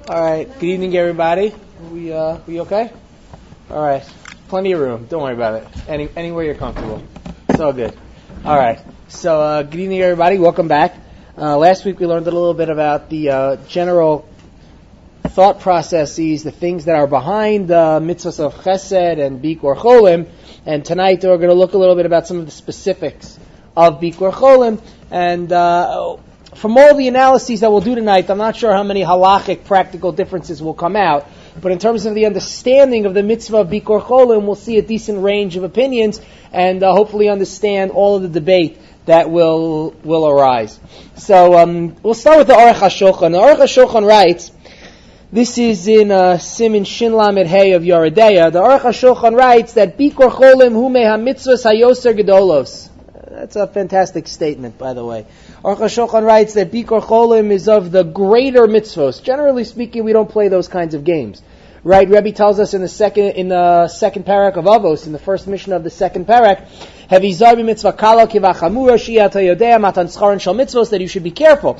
All right. Good evening, everybody. We okay? All right. Plenty of room. Don't worry about it. Anywhere you're comfortable. It's all good. All right. So, good evening, everybody. Welcome back. Last week we learned a little bit about the general thought processes, the things that are behind the mitzvahs of Chesed and Bikur Cholim. And tonight we're going to look a little bit about some of the specifics of Bikur Cholim. And from all the analyses that we'll do tonight, I'm not sure how many halachic practical differences will come out. But in terms of the understanding of the mitzvah of Bikur Cholim, we'll see a decent range of opinions and hopefully understand all of the debate that will arise. So we'll start with the Aruch HaShulchan. The Aruch HaShulchan writes, this is in Siman Shin Lamed Hey of Yoredeya. The Aruch HaShulchan writes that Bikur Cholim hu meha mitzvahs hayoser gedolos. That's a fantastic statement, by the way. Aruch HaShulchan writes that Bikur Cholim is of the greater mitzvos. Generally speaking, we don't play those kinds of games. Right? Rebbe tells us in the second parak of Avos, in the first mission of the second parak, Hevizar b'mitzvah kala kivachamura shiyata yodea matan scharan shal mitzvos, that you should be careful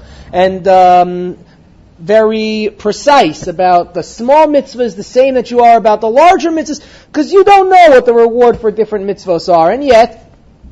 and very precise about the small mitzvahs, the same that you are about the larger mitzvahs, because you don't know what the reward for different mitzvahs are. And yet,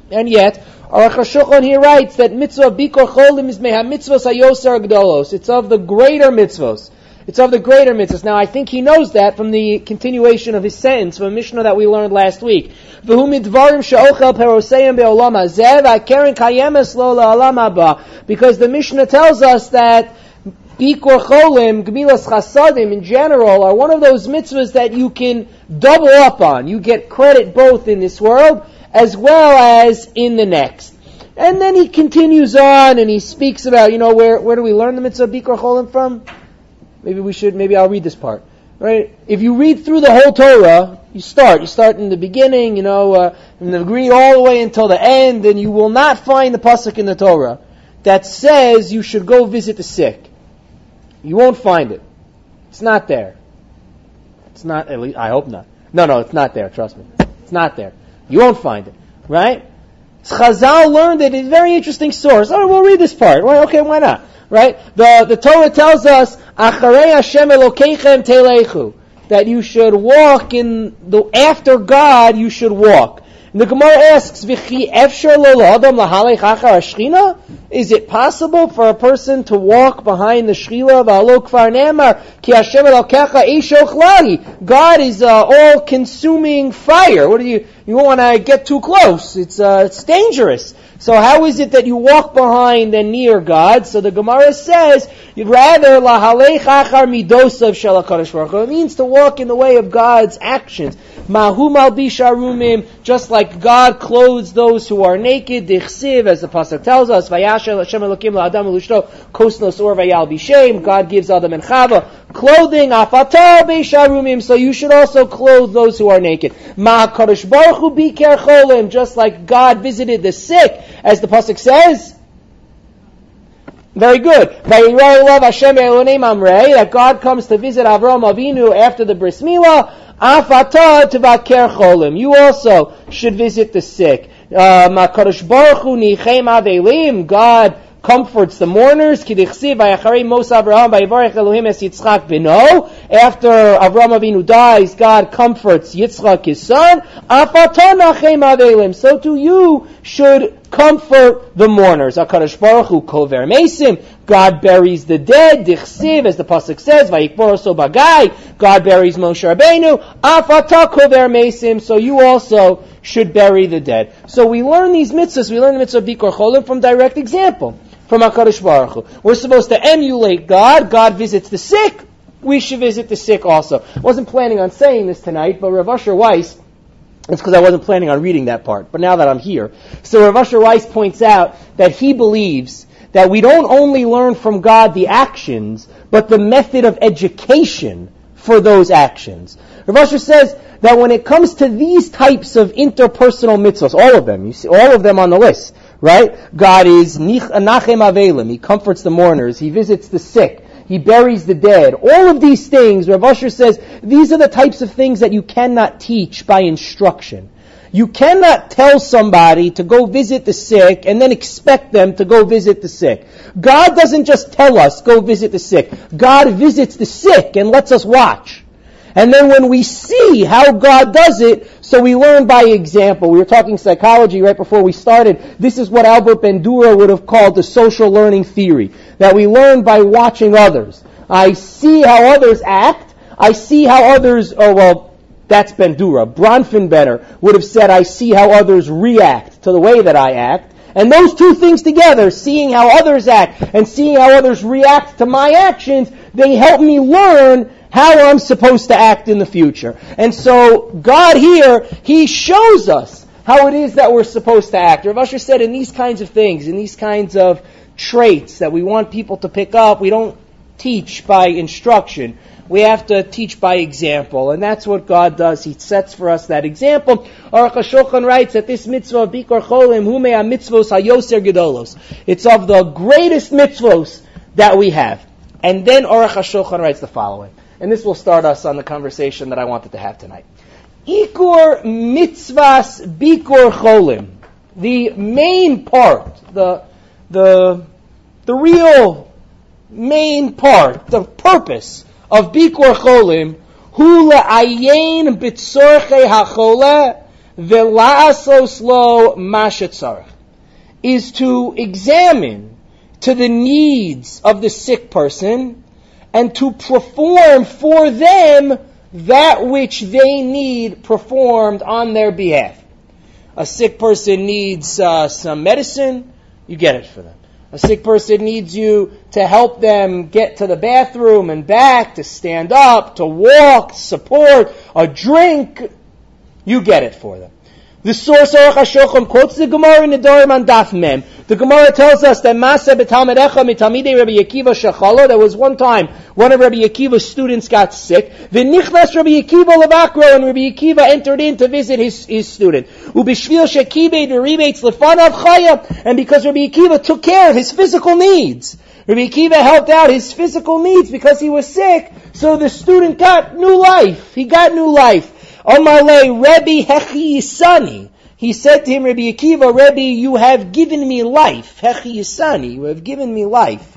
Aruch HaShulchan here writes that mitzvah Bikur Cholim is meha mitzvahs hayosar gdolos. It's of the greater mitzvahs. It's of the greater mitzvahs. Now, I think he knows that from the continuation of his sentence from a Mishnah that we learned last week. V'hu midvarim she'ochel peroseim be'olam hazeh v'akeren kayemes lo la'olam haba. Because the Mishnah tells us that Bikur Cholim, Gemilas Chasadim in general, are one of those mitzvahs that you can double up on. You get credit both in this world as well as in the next. And then he continues on and he speaks about, where do we learn the mitzvah of Bikur Cholim from? Maybe I'll read this part. Right? If you read through the whole Torah, you start in the beginning, and read all the way until the end, and you will not find the pasuk in the Torah that says you should go visit the sick. You won't find it. It's not there. It's not, at least, I hope not. No, it's not there, trust me. It's not there. You won't find it. Right? Chazal learned it in a very interesting source. All right, we'll read this part. Well, okay, why not? Right? The Torah tells us, Acharei Hashem Elokeichem telechu, that you should walk after God, you should walk. And the Gemara asks, V'chi efshar lo l'adam lahalech achar hashchina? Is it possible for a person to walk behind the Shechina? V'alo kvar ne'amar, ki Hashem Elokecha eish ochlari. God is all-consuming fire. What do you won't want to get too close. It's dangerous. So how is it that you walk behind and near God? So the Gemara says, rather, lahalech achar midosav shel HaKadosh Baruch Hu. It means to walk in the way of God's actions. Mahu malbish arumim, just like God clothes those who are naked. Dichsiv, as the pasuk tells us, vayashel Hashem Elokim la'adam u'lishto kosnos or vayal bishem. God gives Adam and Chava clothing. Afatar beish arumim. So you should also clothe those who are naked. Ma HaKadosh Baruch Hu biker cholim, just like God visited the sick, as the pasuk says. Very good. That God comes to visit Avraham Avinu after the bris milah. Afatah tevaker cholim. You also should visit the sick. Makadosh Baruch Hu nichem avelim. God comforts the mourners. Kidichsiv vayacharei mos Avraham vayivarech Elohim es Yitzchak beno. After Avraham Avinu dies, God comforts Yitzchak his son. Afatah nachem avelim. So too you should comfort the mourners. HaKadosh Baruch Hu kover mesim. God buries the dead. Dichsiv, as the pasuk says, vayikbor so bagai. God buries Moshe Rabbeinu. Afata kover mesim. So you also should bury the dead. So we learn these mitzvahs. We learn the mitzvah of Bikur Cholim from direct example from HaKadosh Baruch Hu. We're supposed to emulate God. God visits the sick. We should visit the sick also. I wasn't planning on saying this tonight, but Rav Asher Weiss, it's because I wasn't planning on reading that part, but now that I'm here. So Rav Asher Weiss points out that he believes that we don't only learn from God the actions, but the method of education for those actions. Rav Asher says that when it comes to these types of interpersonal mitzvahs, all of them, you see all of them on the list, right? God is Nachem Avelim, He comforts the mourners, He visits the sick, He buries the dead. All of these things, Rav Asher says, these are the types of things that you cannot teach by instruction. You cannot tell somebody to go visit the sick and then expect them to go visit the sick. God doesn't just tell us, go visit the sick. God visits the sick and lets us watch. And then when we see how God does it, so we learn by example. We were talking psychology right before we started. This is what Albert Bandura would have called the social learning theory. That we learn by watching others. I see how others act. I see how others, that's Bandura. Bronfenbrenner would have said, I see how others react to the way that I act. And those two things together, seeing how others act and seeing how others react to my actions, they help me learn how I'm supposed to act in the future. And so God here, He shows us how it is that we're supposed to act. Rav Asher said in these kinds of things, in these kinds of traits that we want people to pick up, we don't teach by instruction. We have to teach by example. And that's what God does. He sets for us that example. Aruch HaShulchan writes that this mitzvah of Bikor Cholim, hu mea mitzvos hayoser gedolos. It's of the greatest mitzvos that we have. And then Aruch HaShulchan writes the following. And this will start us on the conversation that I wanted to have tonight. Ikor mitzvahs bikor cholim. The main part, the real main part, the purpose of bikor cholim, hu le'ayin b'tzorchei hachole ve'la'asos lo ma shetzarech, is to examine to the needs of the sick person and to perform for them that which they need performed on their behalf. A sick person needs some medicine, you get it for them. A sick person needs you to help them get to the bathroom and back, to stand up, to walk, support, a drink, you get it for them. The source Aruch HaShulchan quotes the Gemara in the Nedarim on Daf Mem. The Gemara tells us that Masa b'Talmid Echa mitalmidei Rabbi Akiva shechalo. There was one time one of Rabbi Akiva's students got sick. V'nichnas Rabbi Akiva levakro, and Rabbi Akiva entered in to visit his student. U'bishvil shekibei deribates lefanav chaya, and because Rabbi Akiva took care of his physical needs, Rabbi Akiva helped out his physical needs because he was sick, so the student got new life. He got new life. Omar le Rebbe Hechi Yisani. He said to him, Rabbi Akiva, Rebbe, you have given me life. Hechi Yisani, you have given me life.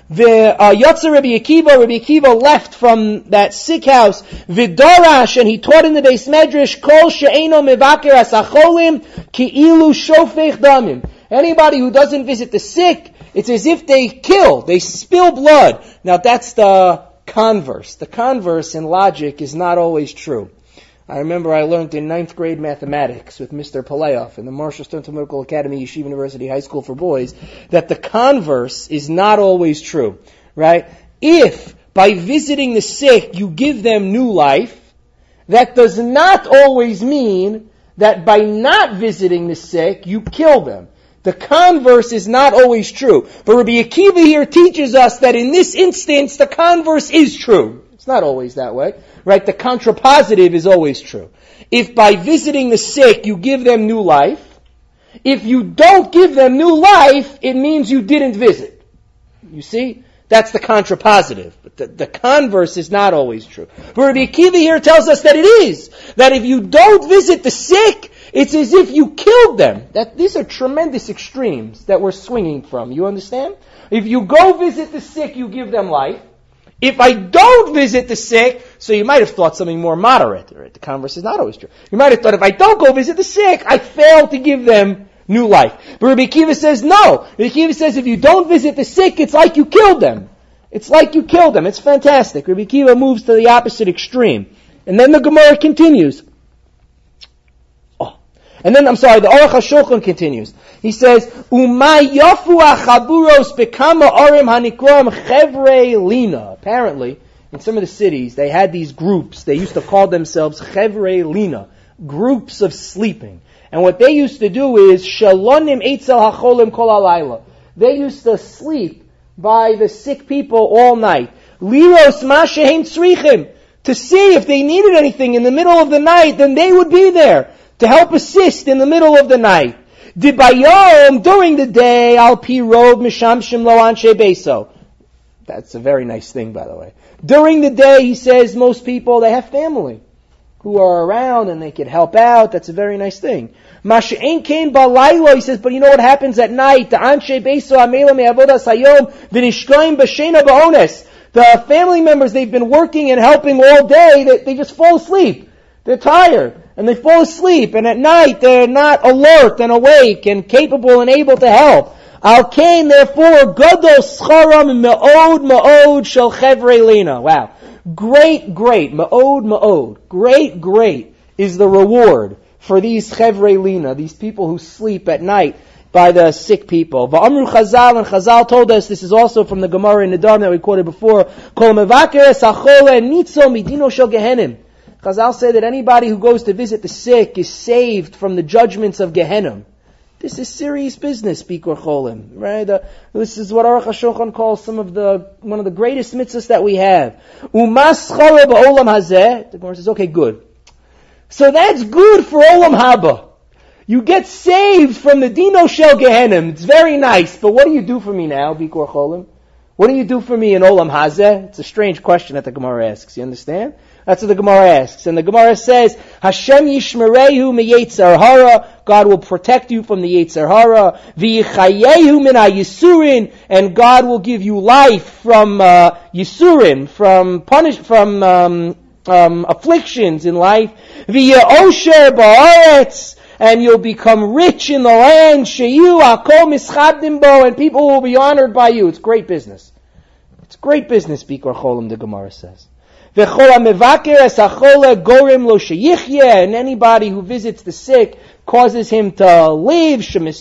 Yotzer Rabbi Akiva left from that sick house. V'darash, and he taught in the Beis Medrash, Kol she'eno mevaker asacholim ki'ilu shofech damim. Anybody who doesn't visit the sick, it's as if they kill, they spill blood. Now that's the converse. The converse in logic is not always true. I remember I learned in 9th grade mathematics with Mr. Paleoff in the Marshall Stern Medical Academy, Yeshiva University High School for Boys, that the converse is not always true, right? If by visiting the sick you give them new life, that does not always mean that by not visiting the sick you kill them. The converse is not always true. But Rabbi Akiva here teaches us that in this instance the converse is true. It's not always that way. Right, the contrapositive is always true. If by visiting the sick you give them new life, if you don't give them new life, it means you didn't visit. You see? That's the contrapositive. But the converse is not always true. But Rabbi Akiva here tells us that it is. That if you don't visit the sick, it's as if you killed them. These are tremendous extremes that we're swinging from. You understand? If you go visit the sick, you give them life. If I don't visit the sick, so you might have thought something more moderate. Right? The converse is not always true. You might have thought if I don't go visit the sick, I fail to give them new life. But Rabbi Akiva says no. Rabbi Akiva says if you don't visit the sick, it's like you killed them. It's like you killed them. It's fantastic. Rabbi Akiva moves to the opposite extreme. And then the Gemara continues. The Aruch HaShulchan continues. He says, Umay yafu achaburos bekama arim hanikrom chevre lina. Apparently, in some of the cities, they had these groups. They used to call themselves chevre lina, groups of sleeping. And what they used to do is, shalonim eitzel hacholim kol halayla. They used to sleep by the sick people all night. Liros ma shehem tzrichim. To see if they needed anything in the middle of the night, then they would be there to help assist in the middle of the night. Dibayom, during the day, al pi rov mishamshim lo anshe beso. That's a very nice thing, by the way. During the day, he says, most people, they have family. who are around and they could help out. That's a very nice thing. Masha'en kain balaylo, he says, but you know what happens at night? The anshe beiso amela me'avodas hayom v'nishkoim b'shena ba'ones. The family members, they've been working and helping all day, they just fall asleep. They're tired, and they fall asleep, and at night they're not alert and awake and capable and able to help. Al kain, therefore, gadol scharam me'od shel chevrei lina. Wow. Great, ma'od, great is the reward for these chevrei lina, these people who sleep at night by the sick people. Va'amru Chazal, and Chazal told us, this is also from the Gemara in Nedarim that we quoted before, Kol mevaker es hachole nitzo midino shel Gehenim. Chazal say that anybody who goes to visit the sick is saved from the judgments of Gehenim. This is serious business, Bikur Cholim, right? This is what Aruch HaShulchan calls one of the greatest mitzvahs that we have. Umas chara ba'olam hazeh. The Gemara says, okay, good. So that's good for Olam Haba. You get saved from the Dino Shel Gehenim. It's very nice, but what do you do for me now, Bikur Cholim? What do you do for me in Olam Hazeh? It's a strange question that the Gemara asks. You understand? That's what the Gemara asks. And the Gemara says, Hashem yishmerehu miyetzer hara. God will protect you from the yetzer hara. V'yichayehu min ha'yisurin. And God will give you life from yisurin, from afflictions in life. V'ye'osher ba'aretz. And you'll become rich in the land. Sheyu hakol mischabdim bo. And people will be honored by you. It's great business. It's great business, Bikur Cholim, the Gemara says. And anybody who visits the sick causes him to live,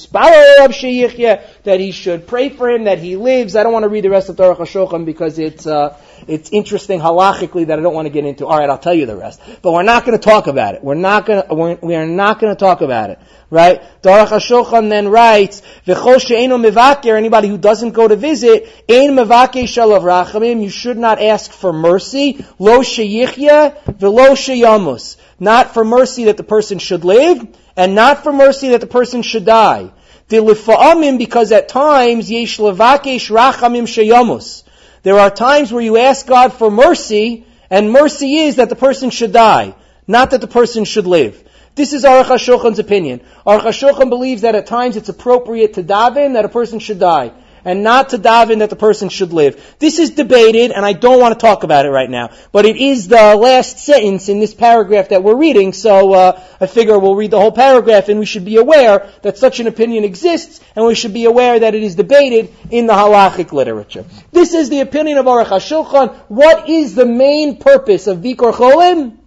that he should pray for him, that he lives. I don't want to read the rest of Aruch HaShulchan because it's interesting halachically that I don't want to get into. All right, I'll tell you the rest. But we're not going to talk about it. We are not going to talk about it. Right? Aruch HaShulchan then writes, V'chol she'eno mevaker, anybody who doesn't go to visit, ein mevaker shalav rachamim, you should not ask for mercy, lo sheyichya, v'lo sheyamus. Not for mercy that the person should live, and not for mercy that the person should die. D'lifa'amim, because at times, yesh levakesh rachamim sheyamus. There are times where you ask God for mercy, and mercy is that the person should die, not that the person should live. This is Aruch HaShulchan's opinion. Aruch HaShulchan believes that at times it's appropriate to daven that a person should die, and not to daven that the person should live. This is debated, and I don't want to talk about it right now. But it is the last sentence in this paragraph that we're reading, so I figure we'll read the whole paragraph, and we should be aware that such an opinion exists, and we should be aware that it is debated in the halachic literature. This is the opinion of Aruch HaShulchan. What is the main purpose of Bikur Cholim?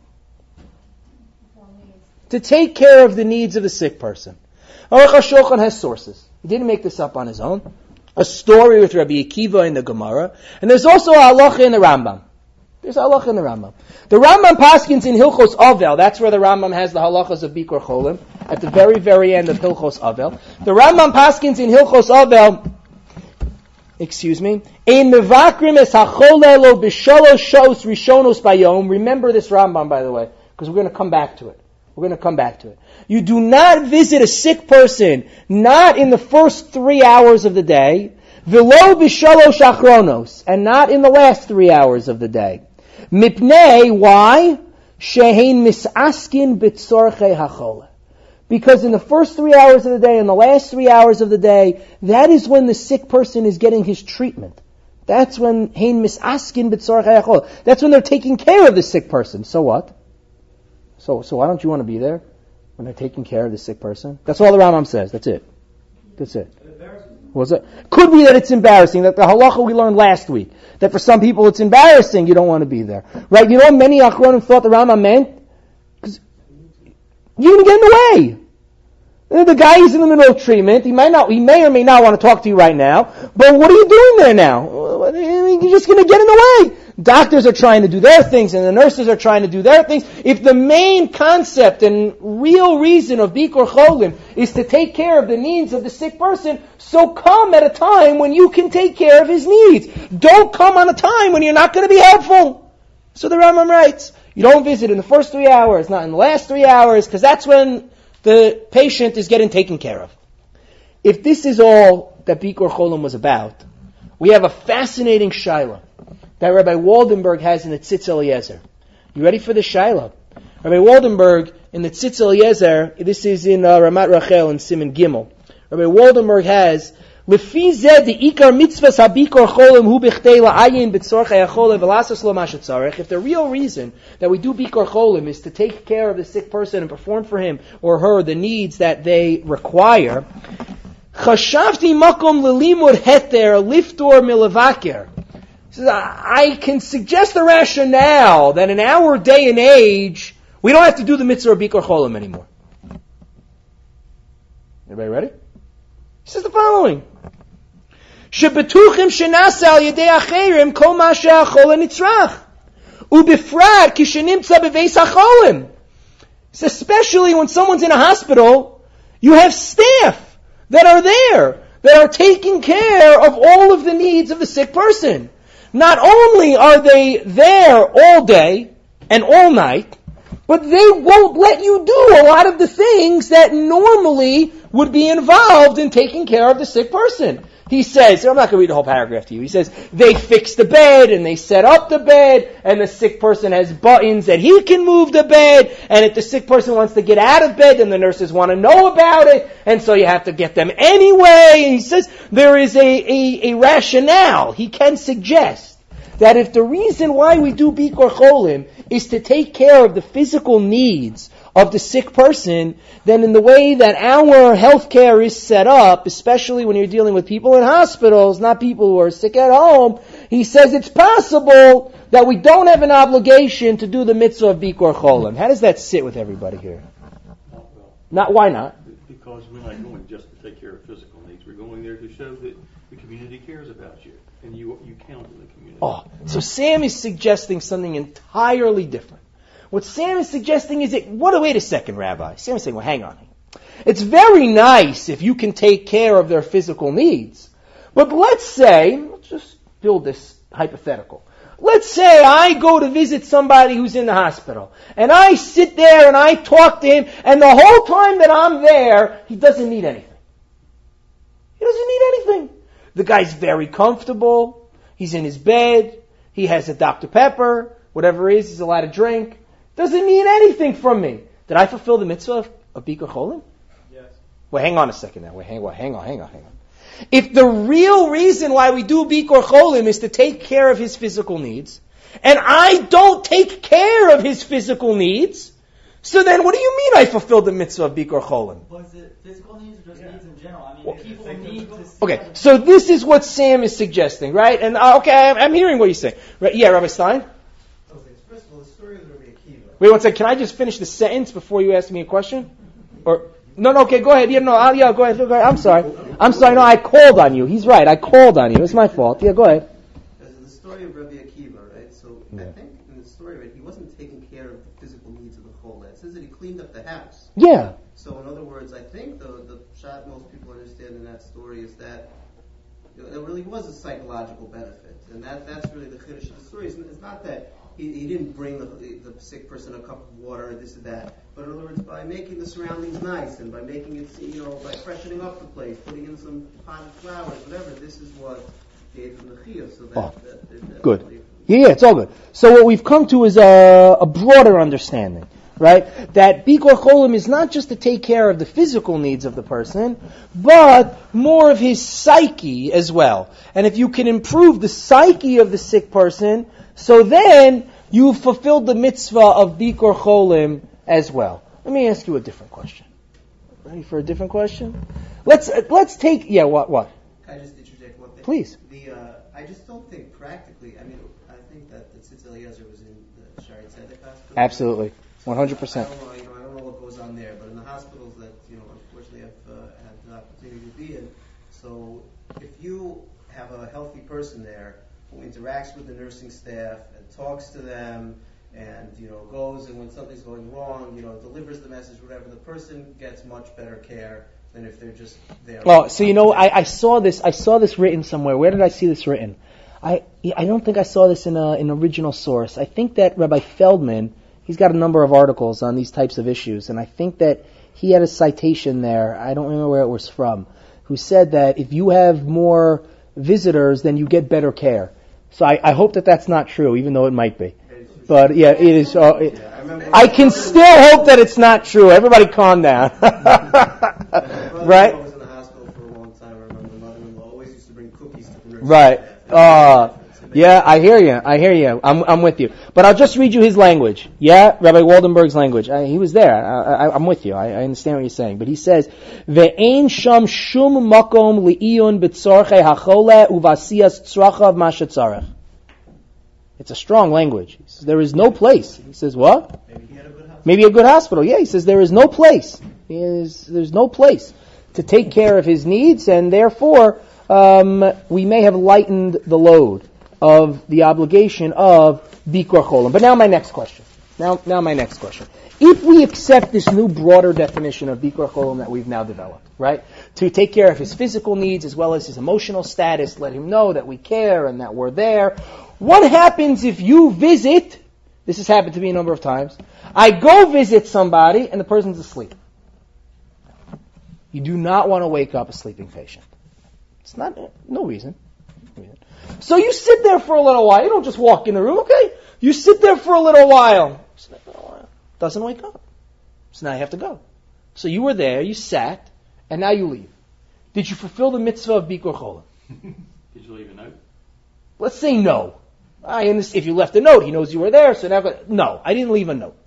To take care of the needs of the sick person. Aruch HaShulchan has sources. He didn't make this up on his own. A story with Rabbi Akiva in the Gemara. And there's also a halacha in the Rambam. There's a halacha in the Rambam. The Rambam paskins in Hilchos Avel. That's where the Rambam has the halachas of Bikur Cholim. At the very, very end of Hilchos Avel. The Rambam paskins in Hilchos Avel, Ein mevakrim es hachole lo b'shalosh shos rishonos bayom. Remember this Rambam, by the way, because we're going to come back to it. You do not visit a sick person, not in the first 3 hours of the day, v'lo b'shalosh achronos, and not in the last 3 hours of the day. Mipnei, why? Shehein misaskin b'tzorchei hachole. Because in the first 3 hours of the day and the last 3 hours of the day, that is when the sick person is getting his treatment. That's when hein misaskin b'tzorchei hachole. That's when they're taking care of the sick person. So what? So why don't you want to be there when they're taking care of the sick person? That's all the Rambam says. That's it. Was it? Could be that it's embarrassing, that the halacha we learned last week, that for some people it's embarrassing, you don't want to be there. Right? You know many Achronim thought the Rambam meant? Because you're going to get in the way. The guy is in the middle of treatment. He may or may not want to talk to you right now. But what are you doing there now? You're just going to get in the way. Doctors are trying to do their things, and the nurses are trying to do their things. If the main concept and real reason of Bikur Cholim is to take care of the needs of the sick person, so come at a time when you can take care of his needs. Don't come on a time when you're not going to be helpful. So the Rambam writes, you don't visit in the first 3 hours, not in the last 3 hours, because that's when the patient is getting taken care of. If this is all that Bikur Cholim was about, we have a fascinating shaila that Rabbi Waldenberg has in the Tzitz Eliezer. You ready for the shaila? Rabbi Waldenberg in the Tzitz Eliezer, this is in Ramat Rachel and Siman Gimel. Rabbi Waldenberg has, Lefi zeh the ikar mitzvahs habikor cholim hu b'chtei la'ayin b'tzorchei ha'cholim v'lasas lo mashatzarech. If the real reason that we do bikor cholim is to take care of the sick person and perform for him or her the needs that they require, chashavti makom lelimud heter liftor milavaker. I can suggest the rationale that in our day and age, we don't have to do the mitzvah of bikor cholim anymore. Everybody ready? He says the following. שבטוחים שנעשה על ידי אחרים כל מה שהחולה נצרך. ובפרט כשנמצא בבית החולים. Especially when someone's in a hospital, you have staff that are there, that are taking care of all of the needs of the sick person. Not only are they there all day and all night, but they won't let you do a lot of the things that normally would be involved in taking care of the sick person. He says, I'm not going to read the whole paragraph to you. He says, they fix the bed and they set up the bed and the sick person has buttons that he can move the bed, and if the sick person wants to get out of bed, then the nurses want to know about it, and so you have to get them anyway. And he says there is a rationale. He can suggest that if the reason why we do Bikor Cholim is to take care of the physical needs of the sick person, then in the way that our healthcare is set up, especially when you're dealing with people in hospitals, not people who are sick at home, he says it's possible that we don't have an obligation to do the mitzvah of Bikor Cholim. How does that sit with everybody here? Why not? Because we're not going just to take care of physical needs. We're going there to show that the community cares about you, and you count in the community. Oh, so Sam is suggesting something entirely different. What Sam is suggesting is wait a second, Rabbi. Sam is saying, well, hang on. It's very nice if you can take care of their physical needs. But let's just build this hypothetical. Let's say I go to visit somebody who's in the hospital, and I sit there and I talk to him, and the whole time that I'm there, he doesn't need anything. He doesn't need anything. The guy's very comfortable. He's in his bed. He has a Dr. Pepper, whatever it is, he's allowed to drink. Doesn't need anything from me. Did I fulfill the mitzvah of Bikor Cholim? Yes. Well, hang on a second now. Hang on. If the real reason why we do Bikor Cholim is to take care of his physical needs, and I don't take care of his physical needs, so then what do you mean I fulfilled the mitzvah of Bikor Cholim? Was it physical needs or just needs in general? I mean, people need to see. Okay, so this is what Sam is suggesting, right? And I'm hearing what you're saying. Right, yeah, Rabbi Stein? First of all, the story of Rabbi Akiva. Wait one second. Can I just finish the sentence before you ask me a question? No, okay, go ahead. Go ahead. I'm sorry. No, I called on you. He's right. I called on you. It's my fault. Yeah, go ahead. The story of Rabbi Akiva, right? So I think in the story, right, he wasn't taking care of the physical needs of the chol. It says that he cleaned up the house. Yeah. So in other words, I think the shot most people understand in that story is that there really was a psychological benefit, and that's really the chiddush of the story. It's not that he didn't bring the sick person a cup of water or this or that, but in other words, by making the surroundings nice and by making it, by freshening up the place, putting in some potted flowers, whatever, this is what gave him the chiyuv. So that good. Yeah, it's all good. So what we've come to is a broader understanding, right? That Bikor Cholim is not just to take care of the physical needs of the person, but more of his psyche as well. And if you can improve the psyche of the sick person, so then you've fulfilled the mitzvah of Bikor Cholim as well. Let me ask you a different question. Ready for a different question? Let's take, what? Can I just interject one thing? Please. I just don't think practically, I think that the Tzitz Eliezer was in the Shari Tzedek hospital. Absolutely. 100%. I don't know what goes on there, but in the hospitals that, unfortunately I've had the opportunity to be in, so if you have a healthy person there who interacts with the nursing staff and talks to them and, goes and when something's going wrong, delivers the message, whatever, the person gets much better care than if they're just there. Oh, so I saw this written somewhere. Where did I see this written? I don't think I saw this in an original source. I think that Rabbi Feldman, he's got a number of articles on these types of issues, and I think that he had a citation there, I don't remember where it was from, who said that if you have more visitors, then you get better care. So I hope that that's not true, even though it might be. But yeah, it is. I can still hope that it's not true. Everybody calm down. Right? I was in the hospital for a long time. I remember my mother-in-law always used to bring cookies to the nurse. Right. Yeah, I hear you. I'm with you. But I'll just read you his language. Yeah, Rabbi Waldenberg's language. He was there. I'm with you. I understand what you're saying. But he says, "Ve'ein sham shum makom li'iyun b'tzorchei hachole uvasiyas tzrachav mashatzarech." It's a strong language. He says, there is no place. He says, what? Maybe a good hospital. Yeah, he says, there is no place. There's no place to take care of his needs, and therefore, we may have lightened the load of the obligation of Bikur Cholim. But now my next question. Now my next question. If we accept this new broader definition of Bikur Cholim that we've now developed, right? To take care of his physical needs as well as his emotional status, let him know that we care and that we're there. What happens if you visit, this has happened to me a number of times, I go visit somebody and the person's asleep. You do not want to wake up a sleeping patient. It's not, no reason. So you sit there for a little while. You don't just walk in the room, okay? You sit there for a little while. Doesn't wake up. So now you have to go. So you were there, you sat, and now you leave. Did you fulfill the mitzvah of Bikur Cholim? Did you leave a note? Let's say no. If you left a note, he knows you were there, so now, no, I didn't leave a note.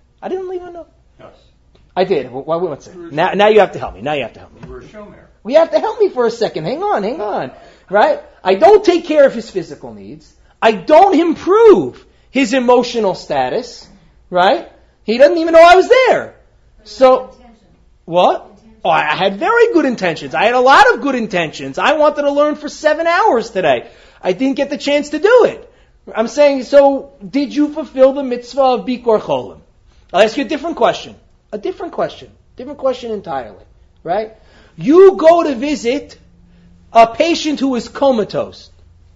Yes. I did. What's it? Now you have to help me. You were a showmare. We have to help me for a second. Hang on. Right? I don't take care of his physical needs. I don't improve his emotional status. Right? He doesn't even know I was there. So, what? Oh, I had very good intentions. I had a lot of good intentions. I wanted to learn for 7 hours today. I didn't get the chance to do it. I'm saying, so did you fulfill the mitzvah of Bikur Cholim? I'll ask you a different question. Different question entirely. Right? You go to visit a patient who is comatose.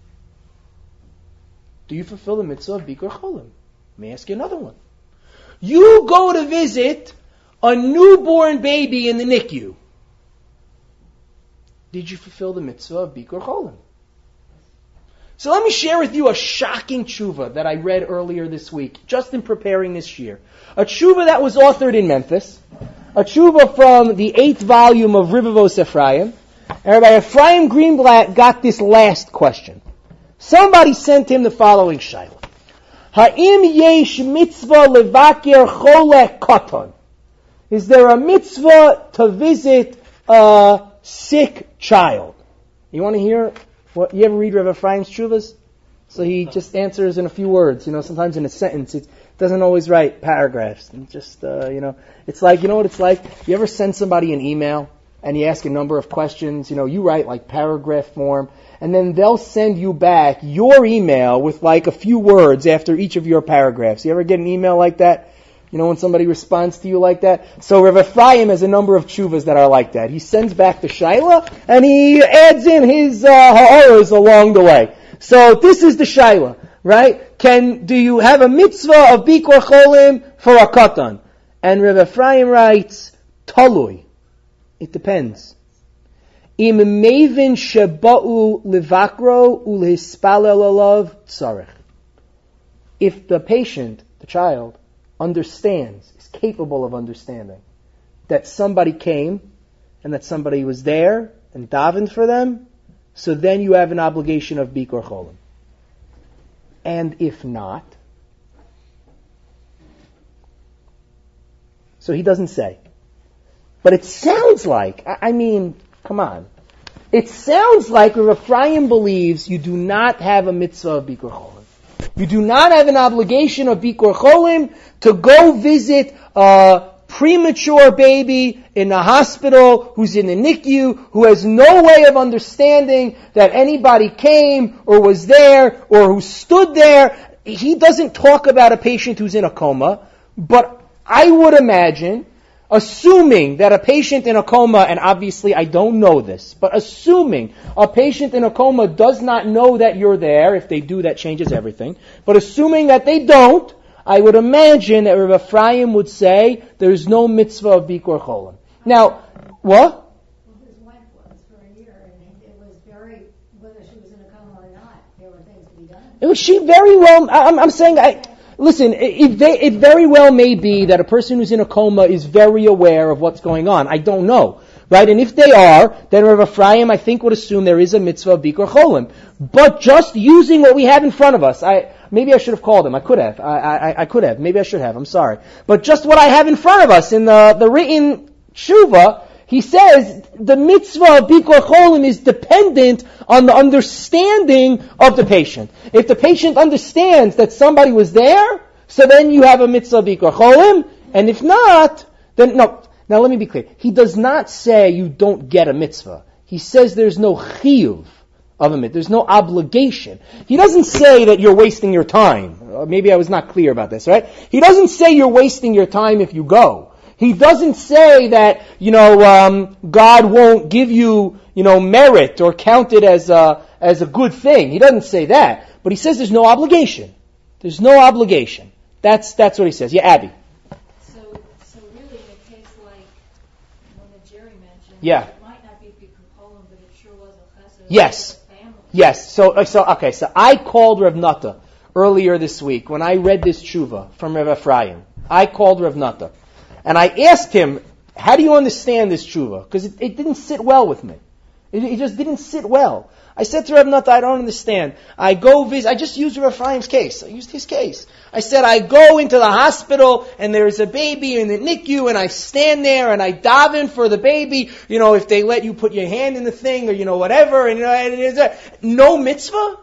Do you fulfill the mitzvah of Bikur Cholim? Let me ask you another one. You go to visit a newborn baby in the NICU. Did you fulfill the mitzvah of Bikur Cholim? So let me share with you a shocking tshuva that I read earlier this week, just in preparing this year. A tshuva that was authored in Memphis. A tshuva from the 8th volume of Rivavos Ephraim. And Rabbi Ephraim Greenblatt got this last question. Somebody sent him the following shayla. Ha'im yesh mitzvah levaker chole katan. Is there a mitzvah to visit a sick child? You want to hear what? You ever read Rabbi Ephraim's tshuvas? So he just answers in a few words. Sometimes in a sentence. It doesn't always write paragraphs. And just, it's like, you know what it's like? You ever send somebody an email and you ask a number of questions? You write like paragraph form, and then they'll send you back your email with like a few words after each of your paragraphs. You ever get an email like that? When somebody responds to you like that? So Rav Ephraim has a number of tshuvas that are like that. He sends back the shayla, and he adds in his ha'oros along the way. So this is the shayla, right? Do you have a mitzvah of Bikur Cholim for a katan? And Rav Ephraim writes, Talui. It depends. Im mevin sheba'u levakro ulhispalel alav tzarech. If the patient, the child, understands, is capable of understanding that somebody came and that somebody was there and davened for them, so then you have an obligation of Bikur Cholim. And if not, so he doesn't say. But it sounds like, come on. It sounds like Rav Ephraim believes you do not have a mitzvah of Bikur Cholim. You do not have an obligation of Bikur Cholim to go visit a premature baby in a hospital who's in the NICU, who has no way of understanding that anybody came or was there or who stood there. He doesn't talk about a patient who's in a coma, but I would imagine, assuming that a patient in a coma, and obviously I don't know this, but assuming a patient in a coma does not know that you're there, if they do, that changes everything, but assuming that they don't, I would imagine that Rav Ephraim would say there's no mitzvah of Bikur Cholim. Now, what? Well, his wife was for a year, and it was whether she was in a coma or not, there were things to be done. She very well, I'm saying, Listen, it very well may be that a person who's in a coma is very aware of what's going on. I don't know. Right? And if they are, then Rav Ephraim, I think, would assume there is a mitzvah of Bikkur Cholim. But just using what we have in front of us, maybe I should have called him. I could have. I could have. Maybe I should have. I'm sorry. But just what I have in front of us in the written tshuva, he says the mitzvah of Bikkur Cholim is dependent on the understanding of the patient. If the patient understands that somebody was there, so then you have a mitzvah of Bikkur Cholim, and if not, then no. Now let me be clear. He does not say you don't get a mitzvah. He says there's no chiyuv of a mitzvah. There's no obligation. He doesn't say that you're wasting your time. Maybe I was not clear about this, right? He doesn't say you're wasting your time if you go. He doesn't say that, God won't give you, merit or count it as a good thing. He doesn't say that. But he says there's no obligation. There's no obligation. That's what he says. Yeah, Abby. So really, in a case like one that Jerry mentioned, Yeah. it might not be Bikkur Cholim, but it sure was a chesed. Yes. For the family. Yes. So I called Rav Nata earlier this week when I read this tshuva from Rav Ephraim. I called Rav Nata. And I asked him, how do you understand this tshuva? Because it didn't sit well with me. It just didn't sit well. I said to Rav Nata, I don't understand. I just used Rav Ephraim's case. I used his case. I said, I go into the hospital and there's a baby in the NICU and I stand there and I daven for the baby, if they let you put your hand in the thing or, whatever, and no mitzvah?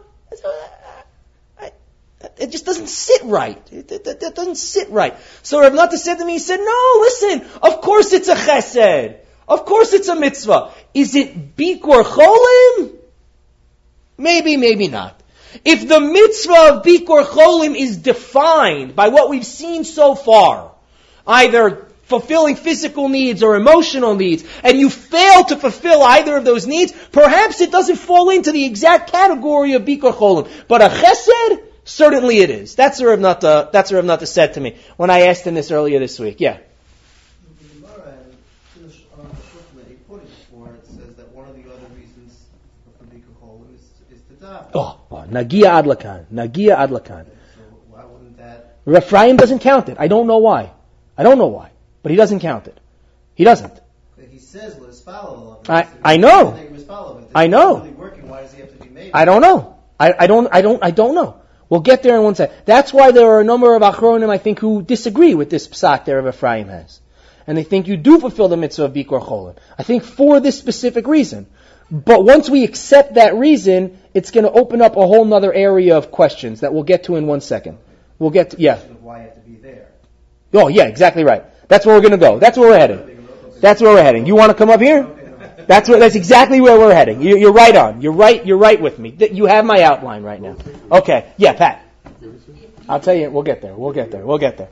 It just doesn't sit right. That doesn't sit right. So Rav Nata said to me, he said, no, listen, of course it's a chesed. Of course it's a mitzvah. Is it Bikkur Cholim? Maybe, maybe not. If the mitzvah of Bikkur Cholim is defined by what we've seen so far, either fulfilling physical needs or emotional needs, and you fail to fulfill either of those needs, perhaps it doesn't fall into the exact category of Bikkur Cholim. But a chesed, certainly it is. That's what Rav Nata said to me when I asked him this earlier this week. Yeah. The Gemara in the Shulchan that you quoted before, it says that one of the other reasons for Bikkur Cholim is to daven. Nagia Adlakan. So why wouldn't that? Rav Ephraim doesn't count it. I don't know why. But he doesn't count it. He doesn't. He says let us follow. I know. I know. Really working, why does he have to be made? I don't know. I don't know. We'll get there in one second. That's why there are a number of Achronim, I think, who disagree with this psak that Rav Ephraim has. And they think you do fulfill the mitzvah of Bikkur Cholim. I think for this specific reason. But once we accept that reason, it's going to open up a whole other area of questions that we'll get to in 1 second. We'll get to, yeah. Why you have to be there? Oh, yeah, exactly right. That's where we're going to go. That's where we're heading. You want to come up here? That's exactly where we're heading. You're right on. You're right with me. You have my outline right now. Okay. Yeah, Pat. I'll tell you. We'll get there. Let's say you go up there,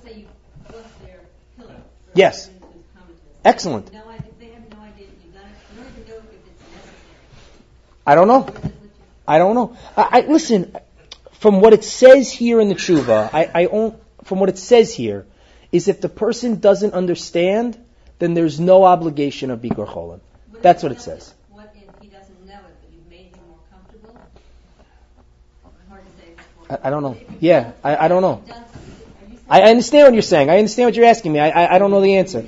kill it. Yes. Excellent. If they have no idea that you've done it, you don't even know if it's necessary. I don't know. Listen, from what it says here in the tshuva, from what it says here, is if the person doesn't understand, then there's no obligation of Bikkur Cholim. That's what it says. What if he doesn't know it, but you've made him more comfortable? Hard to say. I don't know. Yeah, I don't know. I understand what you're saying. I understand what you're asking me. I don't know the answer.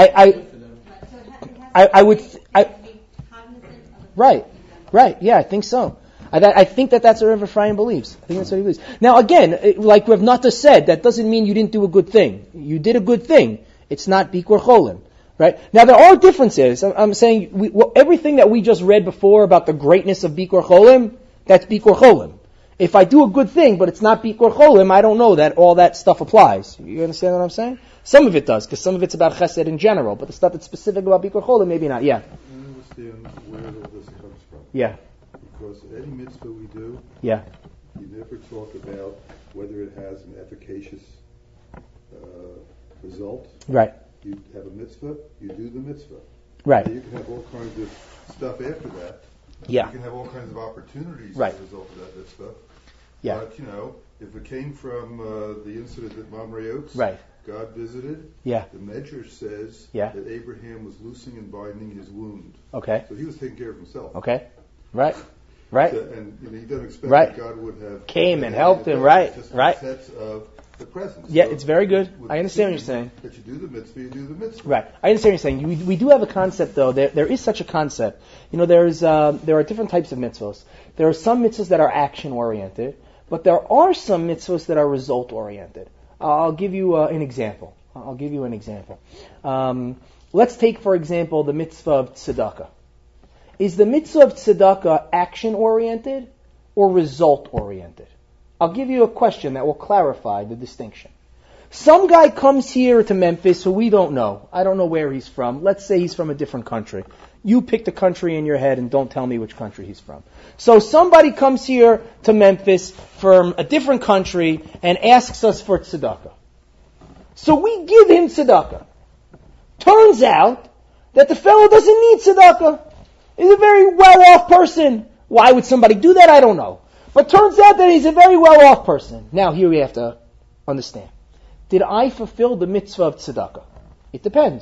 I would. Right. Yeah, I think so. I think that's what Rav Ephraim believes. I think that's what he believes. Now, again, like Rav Nata said, that doesn't mean you didn't do a good thing. You did a good thing. It's not Bikkur Cholim. Right? Now, there are differences. I'm saying everything that we just read before about the greatness of Bikkur Cholim, that's Bikkur Cholim. If I do a good thing, but it's not Bikkur Cholim, I don't know that all that stuff applies. You understand what I'm saying? Some of it does, because some of it's about Chesed in general, but the stuff that's specific about Bikkur Cholim, maybe not. Yeah. I understand where all this comes from. Yeah. Because any mitzvah we do, yeah, you never talk about whether it has an efficacious result. Right. You have a mitzvah, you do the mitzvah. Right. Now you can have all kinds of stuff after that. Yeah. You can have all kinds of opportunities right. as a result of that mitzvah. Yeah. But, if it came from the incident at Mamre Oaks, right. God visited, yeah. the Medrash says yeah. that Abraham was loosing and binding his wound. Okay. So he was taking care of himself. Okay. Right. Right. And you don't expect Right. that God would have Came and helped him, right, Just right. a sense of the presence. Yeah, So it's very good. would I understand what seem you're saying. That you do the mitzvah, you do the mitzvah. Right. I understand what you're saying. We do have a concept, though. There is such a concept. There are different types of mitzvahs. There are some mitzvahs that are action-oriented, but there are some mitzvahs that are result-oriented. I'll give you an example. Let's take, for example, the mitzvah of tzedakah. Is the mitzvah of tzedakah action-oriented or result-oriented? I'll give you a question that will clarify the distinction. Some guy comes here to Memphis who we don't know. I don't know where he's from. Let's say he's from a different country. You pick the country in your head and don't tell me which country he's from. So somebody comes here to Memphis from a different country and asks us for tzedakah. So we give him tzedakah. Turns out that the fellow doesn't need tzedakah. He's a very well-off person. Why would somebody do that? I don't know. But turns out that he's a very well-off person. Now here we have to understand. Did I fulfill the mitzvah of tzedakah? It depends.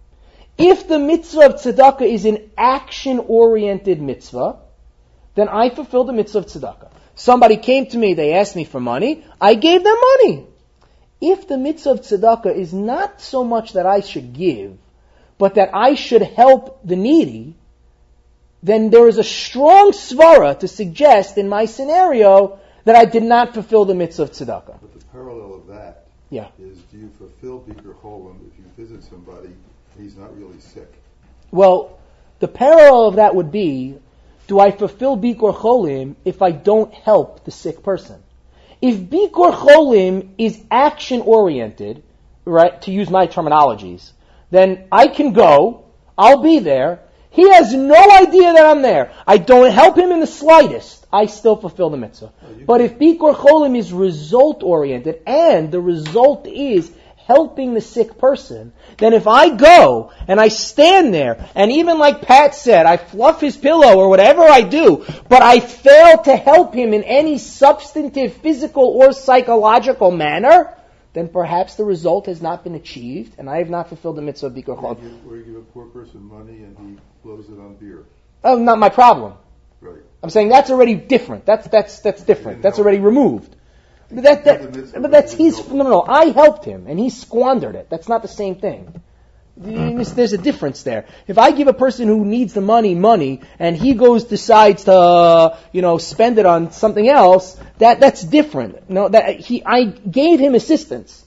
If the mitzvah of tzedakah is an action-oriented mitzvah, then I fulfilled the mitzvah of tzedakah. Somebody came to me, they asked me for money, I gave them money. If the mitzvah of tzedakah is not so much that I should give, but that I should help the needy, then there is a strong svara to suggest in my scenario that I did not fulfill the mitzvah of tzedakah. But the parallel of that is, do you fulfill Bikur Cholim if you visit somebody and he's not really sick? Well, the parallel of that would be, do I fulfill Bikur Cholim if I don't help the sick person? If Bikur Cholim is action-oriented, right, to use my terminologies, then I can go, I'll be there, he has no idea that I'm there. I don't help him in the slightest. I still fulfill the mitzvah. But if Bikur Cholim is result-oriented, and the result is helping the sick person, then if I go and I stand there, and even like Pat said, I fluff his pillow or whatever I do, but I fail to help him in any substantive, physical, or psychological manner, then perhaps the result has not been achieved, and I have not fulfilled the mitzvah of Bikur Cholim. Where you give a poor person money and he blows it on beer. Oh, not my problem. Right. I'm saying that's already different. That's different. That's already removed. But that's his. No. I helped him, and he squandered it. That's not the same thing. There's a difference there. If I give a person who needs the money, and he decides to, spend it on something else, that's different. No, I gave him assistance.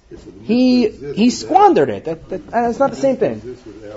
He squandered it. That's not the same thing.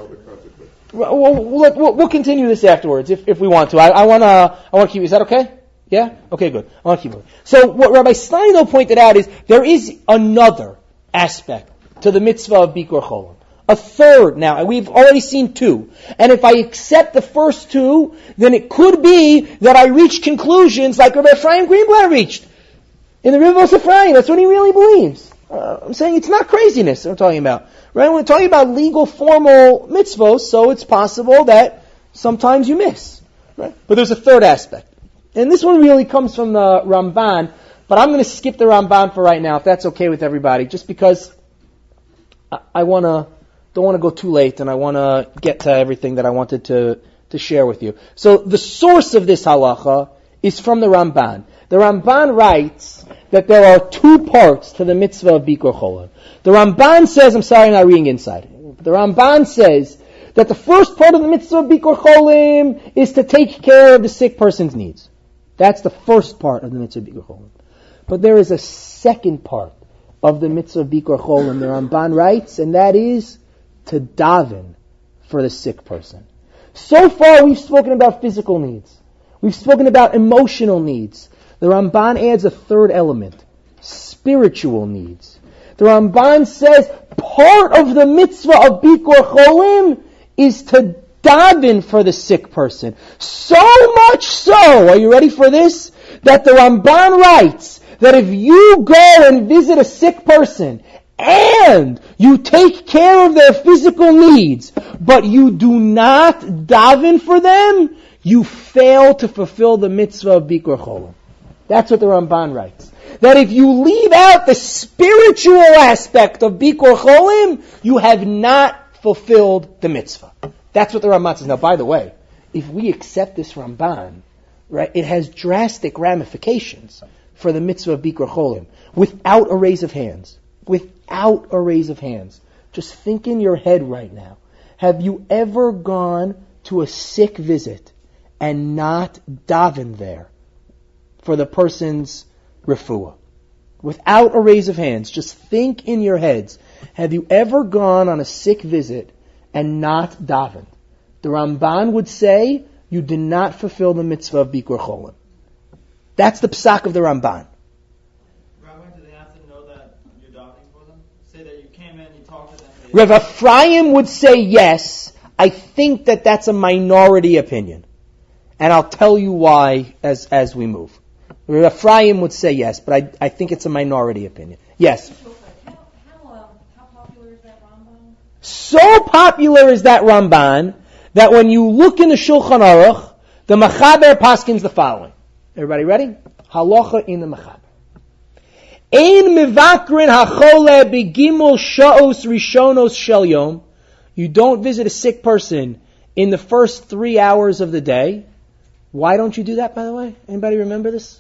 We'll continue this afterwards if we want to. I want to keep. Is that okay? Yeah? Okay, good. I want to keep moving. So what Rabbi Steindl pointed out is there is another aspect to the mitzvah of Bikur Cholim. A third now, and we've already seen two. And if I accept the first two, then it could be that I reach conclusions like Rabbi Ephraim Greenblatt reached in the Rivos Ephraim. That's what he really believes. I'm saying it's not craziness that we're talking about. Right? We're talking about legal, formal mitzvahs, so it's possible that sometimes you miss. Right? But there's a third aspect. And this one really comes from the Ramban, but I'm going to skip the Ramban for right now, if that's okay with everybody, just because I don't want to go too late, and I want to get to everything that I wanted to share with you. So the source of this halacha is from the Ramban. The Ramban writes that there are two parts to the mitzvah of Bikur Cholim. The Ramban says, I'm sorry, I'm not reading inside. The Ramban says that the first part of the mitzvah of Bikur Cholim is to take care of the sick person's needs. That's the first part of the mitzvah of Bikur Cholim. But there is a second part of the mitzvah of Bikur Cholim, the Ramban writes, and that is to daven for the sick person. So far we've spoken about physical needs. We've spoken about emotional needs. The Ramban adds a third element, spiritual needs. The Ramban says part of the mitzvah of Bikur Cholim is to daven for the sick person. So much so, are you ready for this? That the Ramban writes that if you go and visit a sick person and you take care of their physical needs, but you do not daven for them, you fail to fulfill the mitzvah of Bikur Cholim. That's what the Ramban writes. That if you leave out the spiritual aspect of Bikur Cholim, you have not fulfilled the mitzvah. That's what the Ramban says. Now, by the way, if we accept this Ramban, right? It has drastic ramifications for the mitzvah of Bikkur Cholim. Without a raise of hands. Without a raise of hands. Just think in your head right now. Have you ever gone to a sick visit and not daven there for the person's refuah? Without a raise of hands, just think in your heads. Have you ever gone on a sick visit and not davened? The Ramban would say you did not fulfill the mitzvah of Bikkur Cholim. That's the psak of the Ramban. Rabbi, do they have to know that you're davening for them? Say that you came in, you talked to them. Rav Ephraim would say yes. I think that that's a minority opinion. And I'll tell you why as we move. Rav Ephraim would say yes, but I think it's a minority opinion. Yes? How popular is that Ramban? So popular is that Ramban that when you look in the Shulchan Aruch, the Mechaber paskins the following. Everybody ready? Halacha in the Mechaber. Ein mivakrin hachole begimul sha'os rishonos shel yom. You don't visit a sick person in the first 3 hours of the day. Why don't you do that, by the way? Anybody remember this?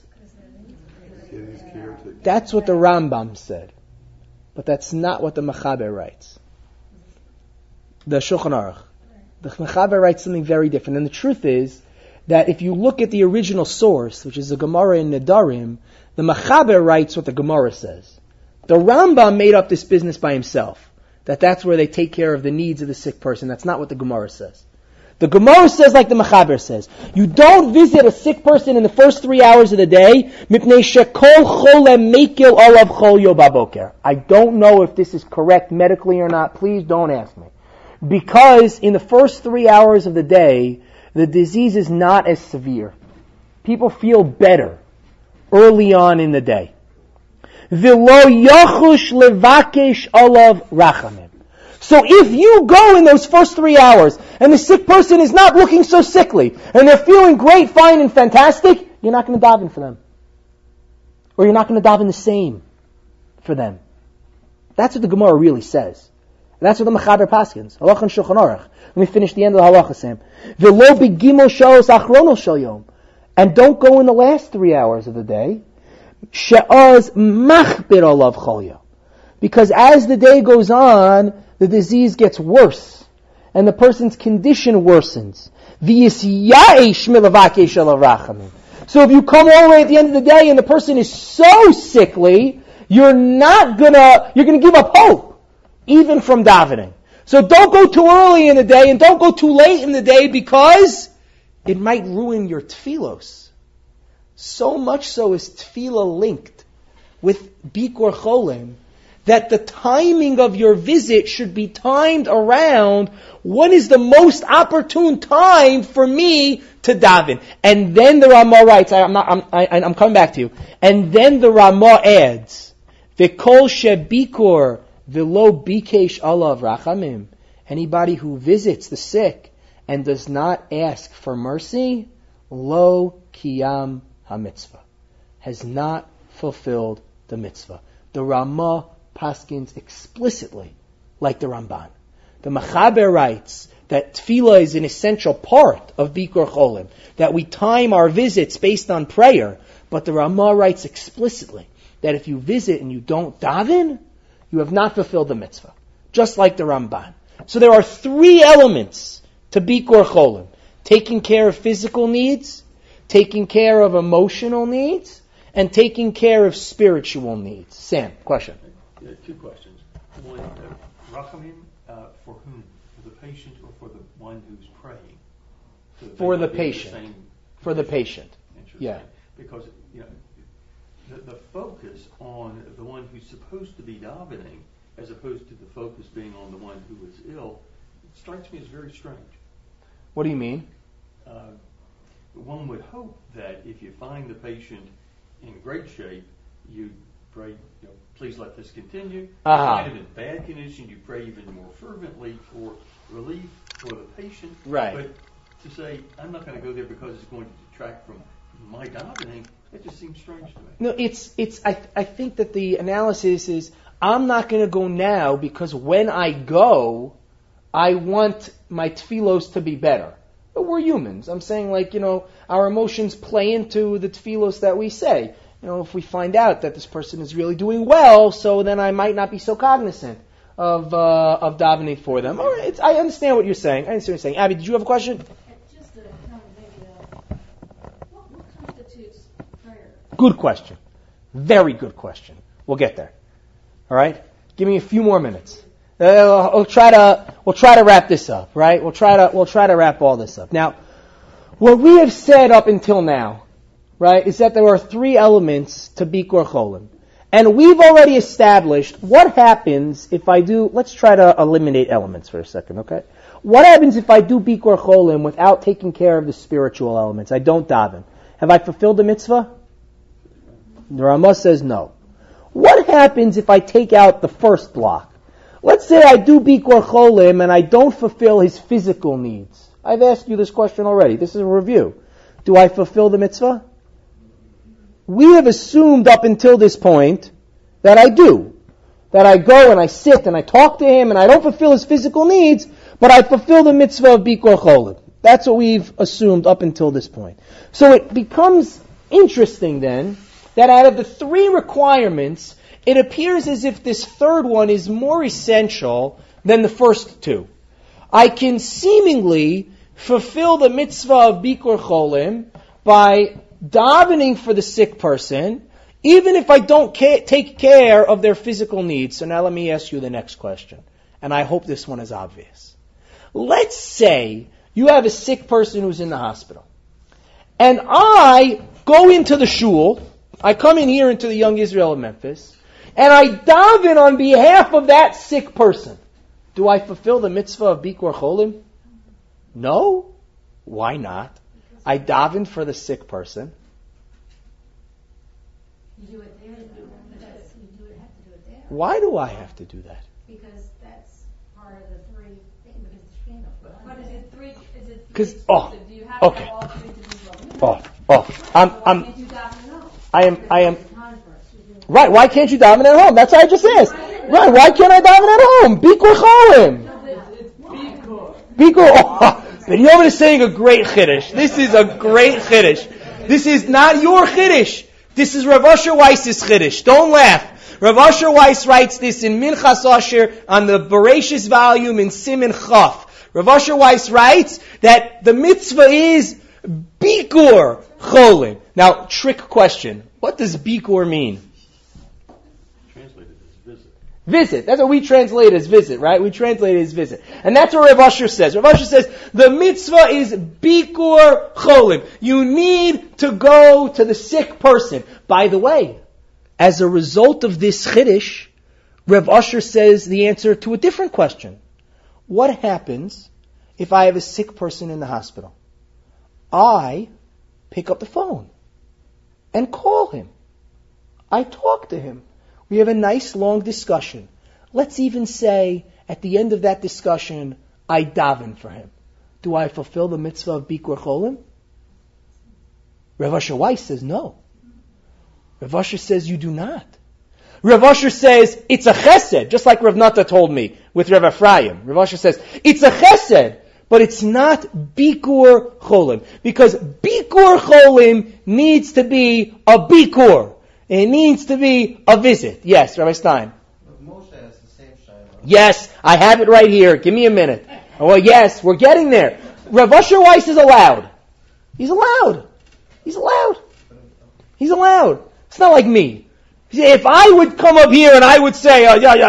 That's what the Rambam said. But that's not what the Mechaber writes. The Shulchan Aruch. The Mechaber writes something very different. And the truth is that if you look at the original source, which is the Gemara in Nedarim, the Mechaber writes what the Gemara says. The Rambam made up this business by himself. That's where they take care of the needs of the sick person. That's not what the Gemara says. The Gemara says like the Mechaber says. You don't visit a sick person in the first 3 hours of the day. Mipnei shekol cholem mekil olav chol yo baboker. I don't know if this is correct medically or not. Please don't ask me. Because in the first 3 hours of the day, the disease is not as severe. People feel better early on in the day. V'lo yachush levakesh olav rachamim. So if you go in those first 3 hours and the sick person is not looking so sickly and they're feeling great, fine, and fantastic, you're not going to daven for them. Or you're not going to daven the same for them. That's what the Gemara really says. And that's what the Mechaber paskins. Halacha and Shulchan Aruch. Let me finish the end of the halacha, Sam. V'lo begimel shalos achronos shel yom. And don't go in the last 3 hours of the day. She'oz machbir olav cholyo. Because as the day goes on, the disease gets worse. And the person's condition worsens. So if you come all the way at the end of the day and the person is so sickly, you're gonna give up hope, even from davening. So don't go too early in the day and don't go too late in the day because it might ruin your tefillos. So much so is tefillah linked with Bikkur Cholim that the timing of your visit should be timed around when is the most opportune time for me to daven. And then the Ramah writes, I'm coming back to you. And then the Ramah adds, V'kol shebikur v'lo bikesh alav rachamim. Anybody who visits the sick and does not ask for mercy, lo kiyam ha-mitzvah, has not fulfilled the mitzvah. The Ramah paskins explicitly like the Ramban. The Mechaber writes that tefillah is an essential part of Bikkur Cholim, that we time our visits based on prayer, but the Ramah writes explicitly that if you visit and you don't daven, you have not fulfilled the mitzvah, just like the Ramban. So there are 3 elements to Bikkur Cholim: taking care of physical needs, taking care of emotional needs, and taking care of spiritual needs. Sam, question. 2 questions. One, rachamim for whom? For the patient or for the one who's praying? So for the patient. For the patient. Yeah. Because the focus on the one who's supposed to be davening, as opposed to the focus being on the one who is ill, it strikes me as very strange. What do you mean? One would hope that if you find the patient in great shape, you pray, please let this continue. If you find him in bad condition, you pray even more fervently for relief for the patient. Right. But to say, I'm not going to go there because it's going to detract from my davening, it just seems strange to me. No, I think that the analysis is, I'm not going to go now because when I go, I want my tefillos to be better. But we're humans. I'm saying, our emotions play into the tefillos that we say. If we find out that this person is really doing well, so then I might not be so cognizant of davening for them. All right, I understand what you're saying. Abby, did you have a question? Just what constitutes prayer? Good question. Very good question. We'll get there. All right? Give me a few more minutes. We'll try to wrap this up, right? We'll try to wrap all this up. Now, what we have said up until now, right, is that there are three elements to Bikur Cholim. And we've already established what happens if I do, let's try to eliminate elements for a second, okay? What happens if I do Bikur Cholim without taking care of the spiritual elements? I don't daven. Have I fulfilled the mitzvah? The Ramah says no. What happens if I take out the first block? Let's say I do Bikur Cholim and I don't fulfill his physical needs. I've asked you this question already. This is a review. Do I fulfill the mitzvah? We have assumed up until this point that I do. That I go and I sit and I talk to him and I don't fulfill his physical needs, but I fulfill the mitzvah of Bikur Cholim. That's what we've assumed up until this point. So it becomes interesting then that out of the three requirements, it appears as if this third one is more essential than the first two. I can seemingly fulfill the mitzvah of Bikur Cholim by davening for the sick person, even if I don't take care of their physical needs. So now let me ask you the next question, and I hope this one is obvious. Let's say you have a sick person who's in the hospital, and I go into the shul, I come in here into the Young Israel of Memphis, and I daven on behalf of that sick person. Do I fulfill the mitzvah of Bikur Cholim? No. Why not? I daven for the sick person. You do it there, because you have to do it there. Why do I have to do that? Because that's part of the three things. What is it? Three? Is it? Because Do you have to okay. have all three to be well? I am. Right? Why can't you daven at home? That's what I just asked. Right? Why can't I daven at home? Bikur Cholim. Bikur. Oh, but Yovan is saying a great chiddush. This is a great chiddush. This is not your chiddush. This is Rav Asher Weiss's chiddush. Don't laugh. Rav Asher Weiss writes this in Minchas Asher on the Bereshis volume in Siman Chaf. Rav Asher Weiss writes that the mitzvah is Bikur Cholim. Now, trick question. What does Bikur mean? Translated as visit. Visit. That's what we translate as visit, right? We translate it as visit. And that's what Rav Asher says. Rav Asher says, the mitzvah is Bikur Cholim. You need to go to the sick person. By the way, as a result of this chiddush, Rav Asher says the answer to a different question. What happens if I have a sick person in the hospital? I pick up the phone and call him. I talk to him. We have a nice long discussion. Let's even say at the end of that discussion, I daven for him. Do I fulfill the mitzvah of Bikur Cholim? Rav Asher Weiss says no. Rav Asher says you do not. Rav Asher says it's a chesed, just like Rav Nata told me with Rav Ephraim. Rav Asher says it's a chesed, but it's not Bikur Cholim. Because Bikur Cholim needs to be a Bikur. It needs to be a visit. Yes, Rabbi Stein. Moshe has the same shayla. Yes, I have it right here. Give me a minute. Well, yes, we're getting there. Rav Asher Weiss is allowed. He's allowed. He's allowed. He's allowed. It's not like me. If I would come up here and I would say,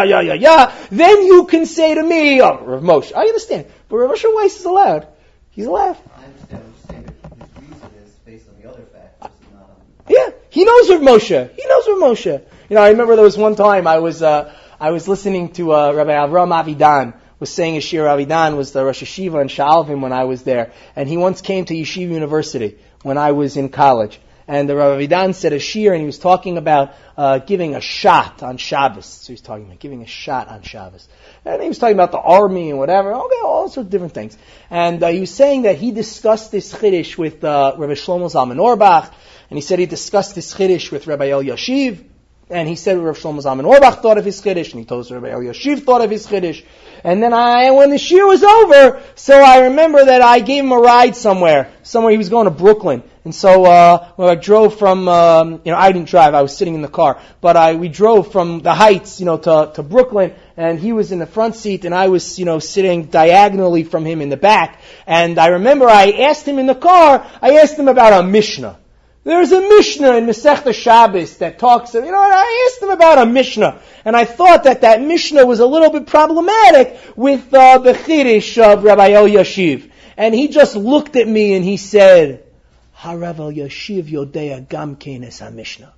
then you can say to me, Rav Moshe. I understand. But Rav Asher Weiss is allowed. He's allowed. I understand. I'm just saying that his reason is based on the other factors, not on. Yeah, he knows Rav Moshe. He knows Rav Moshe. I remember there was one time I was listening to Rabbi Avram Avidan was saying a shir. Avidan was the Rosh Yeshiva in Sha'alvim when I was there, and he once came to Yeshiva University when I was in college. And the Rabbi Avidan said a shir, and he was talking about giving a shot on Shabbos. So he was talking about giving a shot on Shabbos. And he was talking about the army and whatever, all sorts of different things. And he was saying that he discussed this chiddush with Rabbi Shlomo Zalman Auerbach, and he said he discussed this chiddush with Rabbi El Yashiv. And he said Rav Shlomo Zalman Auerbach thought of his chiddush, and he told us Rabbi Elyashiv thought of his chiddush. And then when the shiur was over, so I remember that I gave him a ride somewhere he was going to Brooklyn. And so, when I drove from, I didn't drive, I was sitting in the car, but we drove from the Heights, to Brooklyn, and he was in the front seat, and I was, sitting diagonally from him in the back. And I remember I asked him in the car, about a Mishnah. There's a Mishnah in Masechta Shabbos that talks, I asked him about a Mishnah. And I thought that Mishnah was a little bit problematic with the chiddush of Rabbi Elyashiv. And he just looked at me and he said, Harav Elyashiv Yodea Gam Kenes HaMishnah.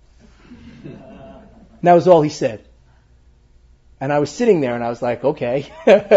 That was all he said. And I was sitting there and I was like, okay.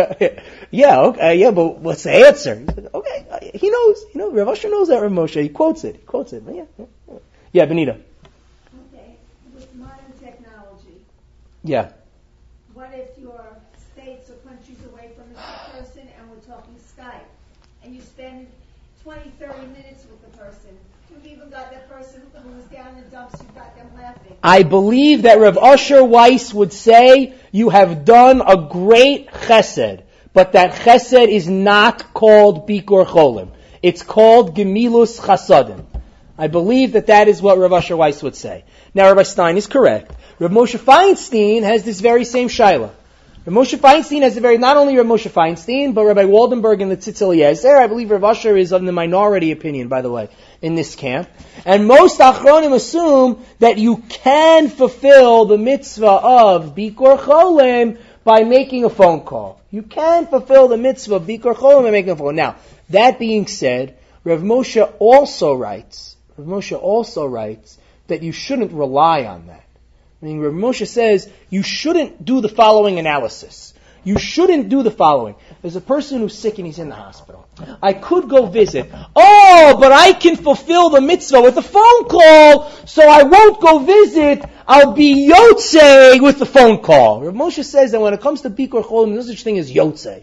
But what's the answer? He said, okay, he knows. Rav Asher knows that Rav Moshe. He quotes it. Yeah, Benita. Okay, with modern technology. Yeah. What if you're states or countries away from a person and we're talking Skype, and you spend 20, 30 minutes with the person? You've even got that person who was down in the dumps, you've got them laughing. I believe that Rav Asher Weiss would say you have done a great chesed, but that chesed is not called Bikur Cholim. It's called Gemilus Chasadim. I believe that is what Rav Asher Weiss would say. Now, Rabbi Stein is correct. Rav Moshe Feinstein has this very same shaila. Rav Moshe Feinstein has not only Rav Moshe Feinstein, but Rabbi Waldenberg and the Tzitz Eliezer. I believe Rav Asher is of the minority opinion, by the way, in this camp. And most Achronim assume that you can fulfill the mitzvah of Bikur Cholim by making a phone call. You can fulfill the mitzvah of Bikur Cholim by making a phone call. Now, that being said, Rav Moshe also writes that you shouldn't rely on that. I mean, Rav Moshe says you shouldn't do the following analysis. You shouldn't do the following. There's a person who's sick and he's in the hospital. I could go visit. Oh, but I can fulfill the mitzvah with a phone call, so I won't go visit. I'll be yotzei with the phone call. Rav Moshe says that when it comes to Bikur Cholim, there's no such thing as yotzei.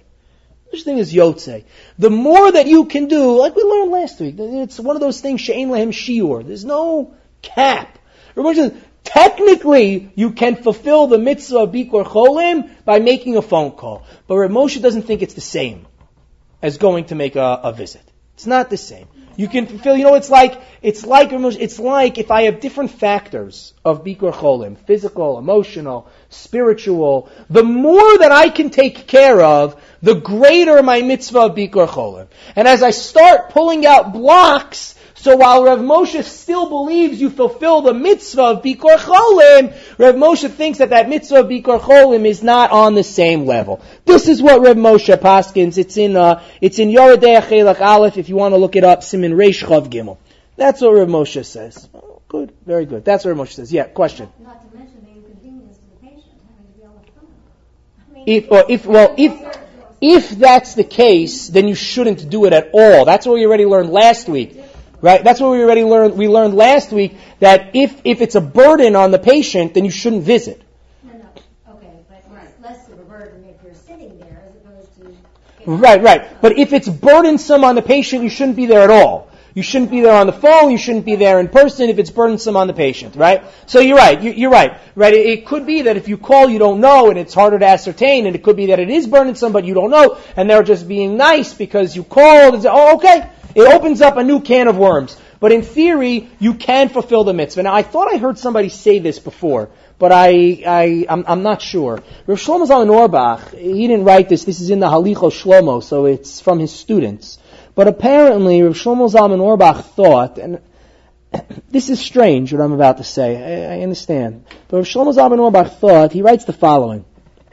The more that you can do, like we learned last week, it's one of those things, she'ein lehem shiur. There's no cap. Rav Moshe says, technically, you can fulfill the mitzvah of Bikur Cholim by making a phone call. But Rav Moshe doesn't think it's the same as going to make a visit. It's not the same. You can fulfill, it's like if I have different factors of Bikur Cholim, physical, emotional, spiritual, the more that I can take care of, the greater my mitzvah of Bikur Cholim. And as I start pulling out blocks, so while Rav Moshe still believes you fulfill the mitzvah of Bikur Cholim, Rav Moshe thinks that mitzvah of Bikur Cholim is not on the same level. This is what Rav Moshe paskins. It's in Yoredei Chelak Aleph. If you want to look it up, Siman Reish Chav Gimel. That's what Rav Moshe says. Oh, good, very good. That's what Rav Moshe says. Yeah, question. Not to mention the inconvenience to the patient having to be on the phone. If that's the case, then you shouldn't do it at all. That's what we already learned last week. Right? That's what we already learned. We learned last week that if it's a burden on the patient, then you shouldn't visit. No. Okay, but it's less of a burden if you're sitting there as opposed to... Right. But if it's burdensome on the patient, you shouldn't be there at all. You shouldn't be there on the phone. You shouldn't be there in person if it's burdensome on the patient, right? So you're right. You're right. Right? It could be that if you call, you don't know, and it's harder to ascertain, and it could be that it is burdensome, but you don't know, and they're just being nice because you called and say, oh, okay. It opens up a new can of worms. But in theory, you can fulfill the mitzvah. Now, I thought I heard somebody say this before, but I'm not sure. Rav Shlomo Zalman Auerbach, he didn't write this. This is in the Halichos Shlomo, so it's from his students. But apparently, Rav Shlomo Zalman Auerbach thought, and this is strange what I'm about to say, I understand. But Rav Shlomo Zalman Auerbach thought, he writes the following.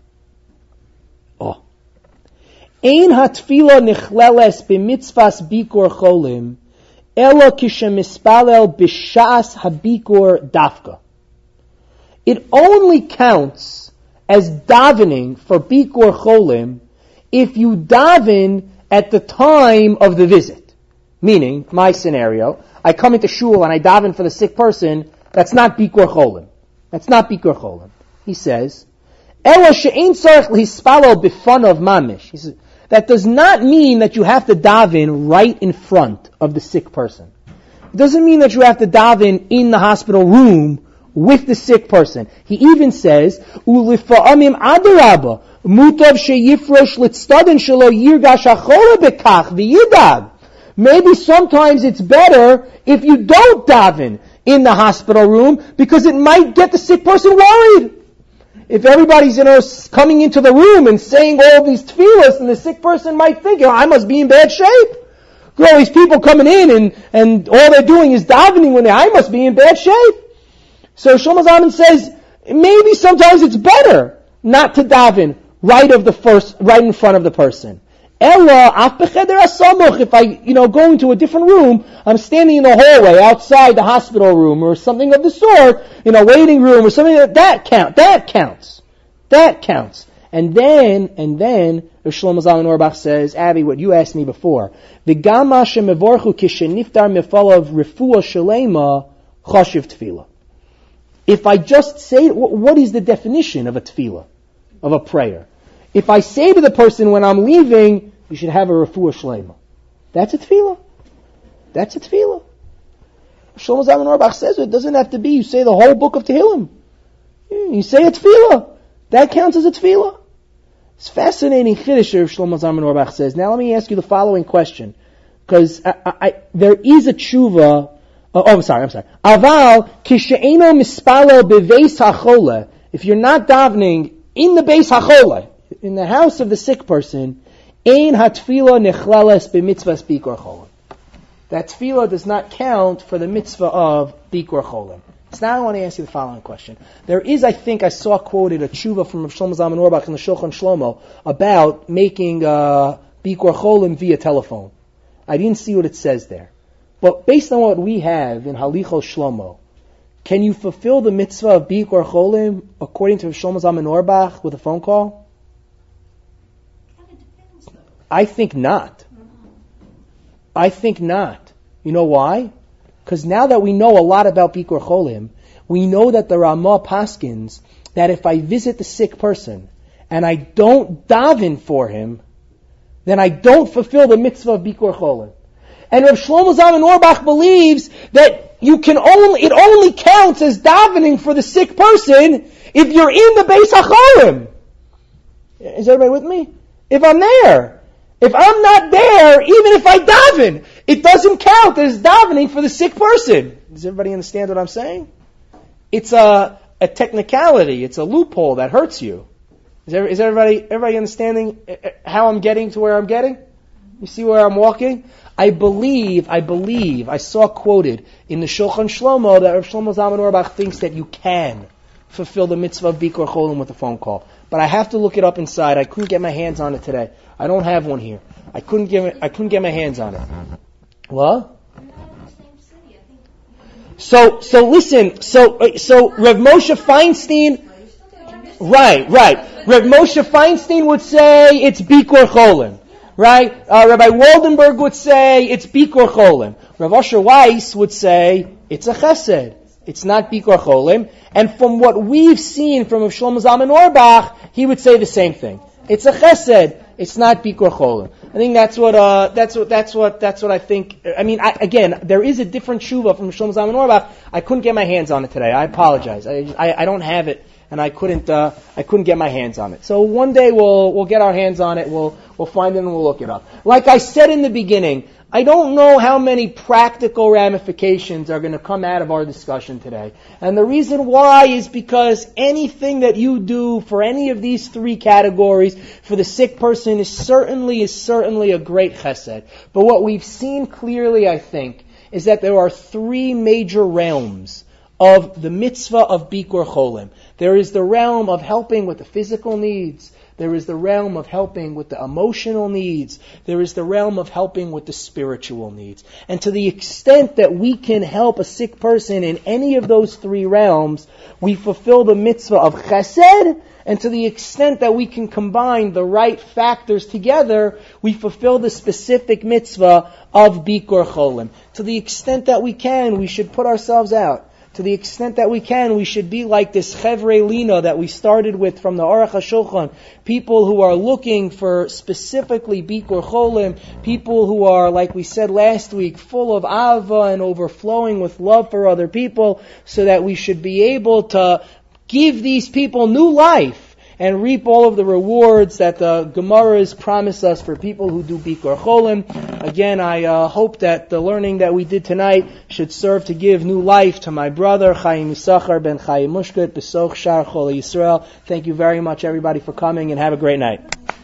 Ein hatfila nichleles b'mitzvas bikur cholim, elo kishemispalel b'shas habikur dafka. It only counts as davening for bikur cholim if you daven at the time of the visit. Meaning, my scenario, I come into shul and I daven for the sick person, that's not bikur cholim. That's not bikur cholim. He says, elo she'ein tzarech lihispalel b'fanav mamish. He says, that does not mean that you have to daven right in front of the sick person. It doesn't mean that you have to daven in the hospital room with the sick person. He even says, "Ulifa'amim adarabba mutav sheyifrosh litztadin shelo yirgash hachola bekach v'yidag." Maybe sometimes it's better if you don't daven in the hospital room because it might get the sick person worried. If everybody's, coming into the room and saying all these tefillas, and the sick person might think, I must be in bad shape. All these people coming in and all they're doing is davening when I must be in bad shape. So Shlomo Zalman says, maybe sometimes it's better not to daven right in front of the person. If I, go into a different room, I'm standing in the hallway outside the hospital room or something of the sort, waiting room or something that counts. And then Shlomo Zalman Auerbach says, Abby, what you asked me before, v'gam Hashem mevorchu kisheniftar mefalav refuah shalema chashiv tefillah. If I just say, what is the definition of a tefillah, of a prayer? If I say to the person when I'm leaving, you should have a refuah shlema. That's a tefillah. Shlomo Zalman Auerbach says it doesn't have to be. You say the whole book of Tehillim. You say a tefillah. That counts as a tefillah. It's fascinating chiddush Shlomo Zalman Auerbach says. Now let me ask you the following question. Because there is a tshuva. I'm sorry. Aval kishe'eno mispalo beveis hachola. If you're not davening in the beis hachola, in the house of the sick person, ein hatfila nechlales b'mitzvahs bikor cholim. That tefillah does not count for the mitzvah of bikor cholim. So now I want to ask you the following question. There is, I think I saw quoted a tshuva from Shlomo Zalman Auerbach in the Shulchan Shlomo about making bikor cholim via telephone. I didn't see what it says there. But based on what we have in Halichos Shlomo, can you fulfill the mitzvah of bikor cholim according to Shlomo Zalman Auerbach with a phone call? I think not. You know why? Because now that we know a lot about bikor cholim, we know that the Ramah paskins that if I visit the sick person and I don't daven for him, then I don't fulfill the mitzvah of bikor cholim. And Rav Shlomo Zalman Auerbach believes that it only counts as davening for the sick person if you're in the Beis HaCholim. Is everybody with me? If I'm there. If I'm not there, even if I daven, it doesn't count as davening for the sick person. Does everybody understand what I'm saying? It's a technicality. It's a loophole that hurts you. Is everybody understanding how I'm getting to where I'm getting? You see where I'm walking? I believe, I saw quoted in the Shulchan Shlomo that Rav Shlomo Zalman Auerbach thinks that you can fulfill the mitzvah of bikor cholim with a phone call. But I have to look it up inside. I couldn't get my hands on it today. I don't have one here. I couldn't get my hands on it. What? So listen. So Rav Moshe Feinstein. Right. Rav Moshe Feinstein would say it's bikor cholim. Right? Rabbi Waldenberg would say it's bikor cholim. Rav Asher Weiss would say it's a chesed. It's not bikor cholim. And from what we've seen from Rav Shlomo Zalman Auerbach, he would say the same thing. It's a chesed. It's not bikor cholim. I think that's what I think. I mean, again, there is a different tshuva from Shlomo Zalman Auerbach. I couldn't get my hands on it today. I apologize. I don't have it, and I couldn't get my hands on it. So one day we'll get our hands on it. We'll find it and we'll look it up. Like I said in the beginning, I don't know how many practical ramifications are going to come out of our discussion today. And the reason why is because anything that you do for any of these three categories for the sick person is certainly a great chesed. But what we've seen clearly, I think, is that there are three major realms of the mitzvah of bikor cholim. There is the realm of helping with the physical needs. There is the realm of helping with the emotional needs. There is the realm of helping with the spiritual needs. And to the extent that we can help a sick person in any of those three realms, we fulfill the mitzvah of chesed. And to the extent that we can combine the right factors together, we fulfill the specific mitzvah of bikor cholim. To the extent that we can, we should put ourselves out. to the extent that we can, we should be like this Chevrei Lina that we started with from the Aruch HaShulchan. People who are looking for specifically Bikur Cholim, people who are, like we said last week, full of Ava and overflowing with love for other people, so that we should be able to give these people new life and reap all of the rewards that the Gemaras promise us for people who do Bikur Cholim. Again, I hope that the learning that we did tonight should serve to give new life to my brother, Chaim Yisachar ben Chaim Mushkut, Besoch Shar Chol Yisrael. Thank you very much, everybody, for coming, and have a great night.